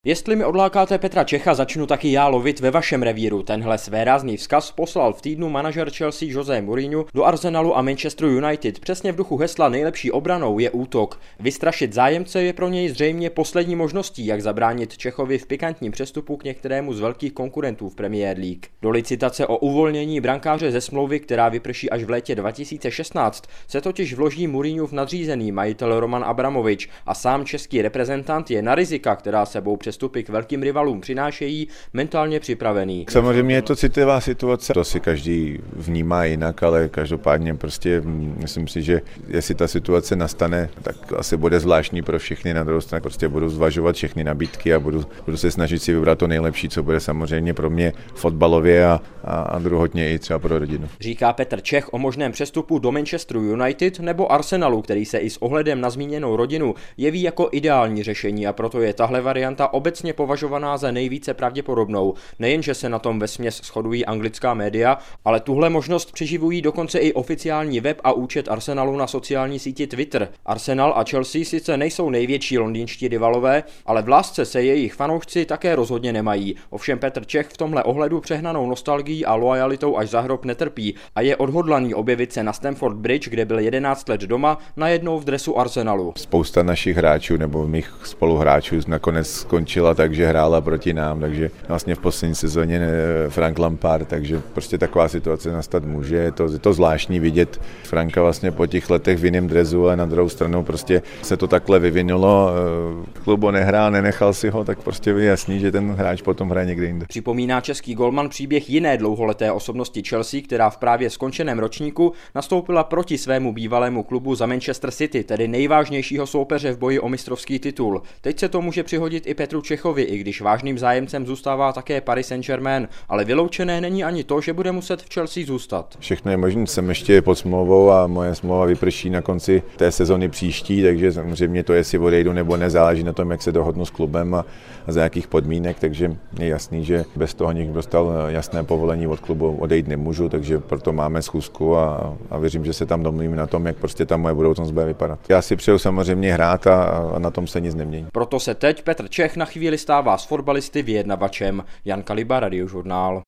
Jestli mi odlákáte Petra Čecha, začnu taky já lovit ve vašem revíru. Tenhle svérázný vzkaz poslal v týdnu manažer Chelsea José Mourinho do Arsenalu a Manchesteru United. Přesně v duchu hesla nejlepší obranou je útok. Vystrašit zájemce je pro něj zřejmě poslední možností, jak zabránit Čechovi v pikantním přestupu k některému z velkých konkurentů v Premier League. Do licitace o uvolnění brankáře ze smlouvy, která vyprší až v létě 2016, se totiž vloží Mourinhův nadřízený majitel Roman Abramovič a sám český reprezentant je na rizika, která sebou přestupy k velkým rivalům přinášejí, mentálně připravený. Samozřejmě je to citlivá situace, to si každý vnímá jinak, ale každopádně prostě myslím si, že jestli ta situace nastane, tak asi bude zvláštní pro všechny. Na druhou stranu prostě budu zvažovat všechny nabídky a budu se snažit si vybrat to nejlepší, co bude samozřejmě pro mě fotbalově a druhotně i třeba pro rodinu. Říká Petr Čech o možném přestupu do Manchesteru United nebo Arsenalu, který se i s ohledem na zmíněnou rodinu jeví jako ideální řešení, a proto je tahle varianta obecně považovaná za nejvíce pravděpodobnou. Nejenže se na tom vesměs shodují anglická média, ale tuhle možnost přiživují dokonce i oficiální web a účet Arsenalu na sociální síti Twitter. Arsenal a Chelsea sice nejsou největší londýnští rivalové, ale v lásce se jejich fanoušci také rozhodně nemají. Ovšem Petr Čech v tomhle ohledu přehnanou nostalgií a loajalitou až za hrob netrpí a je odhodlaný objevit se na Stamford Bridge, kde byl 11 let doma, najednou v dresu Arsenalu. Spousta našich hráčů nebo mých spoluhráčů nakonec skončila tak, že hrála proti nám, takže vlastně v poslední sezóně Frank Lampard, takže prostě taková situace nastat může. Je to zvláštní vidět Franka vlastně po těch letech v jiném dresu, a na druhou stranu prostě se to takhle vyvinulo, klubu nehrál, nenechal si ho, tak prostě je jasný, že ten hráč potom hraje někde jinde. Připomíná český golman příběh jiné dlouholeté osobnosti Chelsea, která v právě skončeném ročníku nastoupila proti svému bývalému klubu za Manchester City, tedy nejvážnějšího soupeře v boji o mistrovský titul. Teď se to může přihodit i Petru Čechovi, i když vážným zájemcem zůstává také Paris Saint-Germain, ale vyloučené není ani to, že bude muset v Chelsea zůstat. Všechno je možné, jsem ještě pod smlouvou a moje smlouva vyprší na konci té sezony příští, takže samozřejmě to, jestli odejdu nebo ne, záleží na tom, jak se dohodnu s klubem a za jakých podmínek, takže je jasný, že bez toho někdo dostal jasné povolení od klubu, odejít nemůžu, takže proto máme schůzku a věřím, že se tam domluvíme na tom, jak prostě ta moje budoucnost bude vypadat. Já si přeju samozřejmě hrát a na tom se nic nemění. Proto se teď Petr Čech na chvíli stává s fotbalisty vyjednavačem. Jan Kaliba, Radiožurnál.